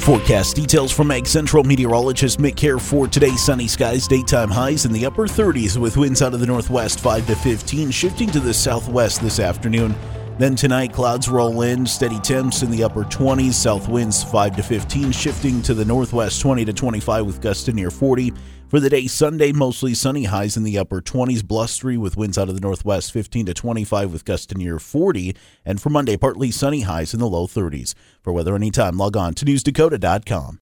Forecast details from Ag Central meteorologist Mick Hare for today. Sunny skies, daytime highs in the upper 30s with winds out of the northwest 5 to 15, shifting to the southwest this afternoon. Then tonight, clouds roll in, steady temps in the upper 20s, south winds 5 to 15, shifting to the northwest 20 to 25 with gusts to near 40. For the day Sunday, mostly sunny, highs in the upper 20s, blustery with winds out of the northwest 15 to 25 with gusts to near 40. And for Monday, partly sunny, highs in the low 30s. For weather anytime, log on to newsdakota.com.